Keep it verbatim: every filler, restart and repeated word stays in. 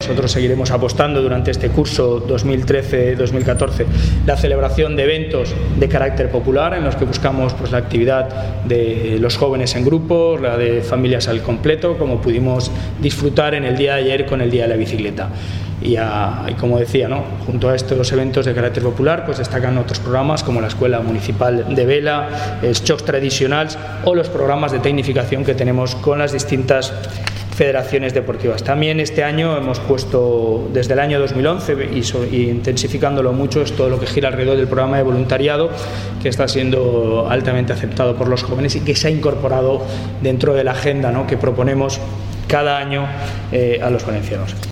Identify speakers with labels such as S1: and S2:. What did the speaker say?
S1: nosotros seguiremos apostando durante este curso dos mil trece dos mil catorce la celebración de eventos de carácter popular en los que buscamos pues, la actividad de los jóvenes en grupo, la de familias al completo, como pudimos disfrutar en el día de ayer con el Día de la Bicicleta. Y, a, y como decía, ¿no? junto a estos eventos de carácter popular pues destacan otros programas como la Escuela Municipal de Vela, els Jocs Tradicionals o los programas de tecnificación que tenemos con las distintas federaciones deportivas. También este año hemos puesto, desde el año dos mil once y, so, y intensificándolo mucho, es todo lo que gira alrededor del programa de voluntariado, que está siendo altamente aceptado por los jóvenes y que se ha incorporado dentro de la agenda, ¿no? que proponemos cada año eh, a los valencianos.